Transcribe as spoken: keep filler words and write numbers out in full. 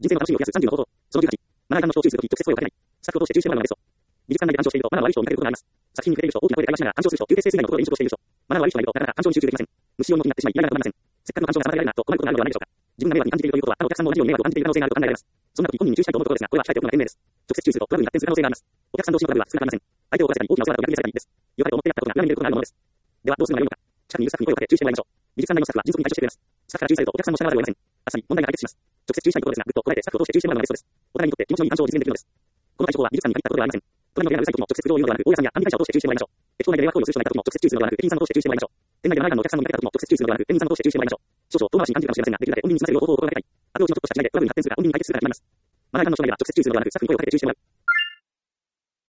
人生の楽しみを増やすさんじゅうの方法。そのじゅうはち、マナー違反の人を注意するとき、直接声をかけない。スタッフを通して中止してもらうのがベスト。美術館内で暗唱していると、マナーは悪い人を見かけることがあります。作品に触れる人、大きな声で会話しながら暗唱する人、休憩性水害のところで飲食をしている人、マナーが悪い人がいると、なかなか暗唱に集中できません。無視音の気になってしまい、イライラが止まりません。せっかくの暗唱が妨げられるなと困ることがあるのではないでしょうか。自分が迷惑に感じているということは、他のお客さんも同じように迷惑を感じている可能性があると考えられます。そんな時、本人に注意したいと思うところですが、これは控えておくのが賢明です。直接注意するとトラブルに発展する可能性があります。お客さん同士のトラブルは少なくありません。相手を怒らせたり、大きなお世話だと逆にされたりです。良かれと思ってやったことが裏目に出ることがあるものです。では、どうするのが良いのか。近くにいるスタッフに声をかけ注意してもらいましょう。美術館内のスタッフは迅速に対処してくれます。スタッフから注意されるとお客さんも従わざるを得ません。あっさり問題が解決します。直接注意したいところですが、ぐっとこらえてスタッフを通して注意してもらうのがベストです。お互いにとって気持ちのいい暗唱を実現できるのです。この対処法は美術館に限ったことではありません。隣の部屋がうるさい時も直接苦情を言うのではなく、大家さんや管理会社を通して注意してもらいましょう。駅構内で迷惑行為をする人がいた時も直接注意するのではなく、駅員さんを通して注意してもらいましょう。店内でマナー違反のお客さんの見かけた時も直接注意するのではなく、店員さんを通して注意してもらいましょう。少々遠回しに感じるかもしれませんが、できるだけ穏便に済ませる方法を心がけたい。悪用しのちょっとした違いでトラブルに発展するから穏便に解決するから決まります。マナー違反の人がいれば直接注意するのではなく、スタッフに声をかけて注意してもらう。